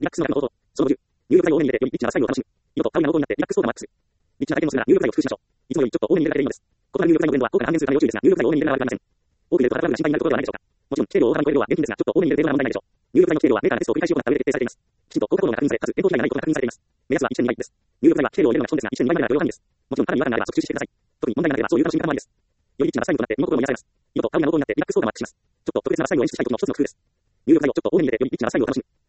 リラックスの中の応答。その10、入力作業を多めに入れて、よりリッチな作業を楽しむ。色と香りが濃厚になって、リラックス効果マックス。リッチな体験をするなら入力作業を工夫しましょう。いつもよりちょっと多めに入れられているのです。異なる入力作業の限度は効果が半減するため要注意ですが、入力作業を多めに入れるのは悪くありません。多く入れると肌ブラシが心配になるところではないでしょうか。もちろん、規定量を大幅に超える量は厳禁ですが、ちょっと多めに入れる程度な問題ないでしょう。入力作業の規定量はメーカーがテストを繰り返し行った上で決定されています。きちんと効果行動が確認され、かつ変更被害がないことが確認されています。目安は1年2倍です。入力剤は規定量を入れるのが基本ですが、1年2倍までは許容範囲です。もちろん、肌に違和感があれば即中止してください。特に問題がなければそういう楽しみ方もありです。よりリッチな作業となって身も心も癒されます。色と香りが濃厚になってリラックス効果がマックスします。ちょっと特別な作業を演出したい時の一つの工夫です。入力剤をちょっと多めに入れてよりリッチな作業を楽しむ。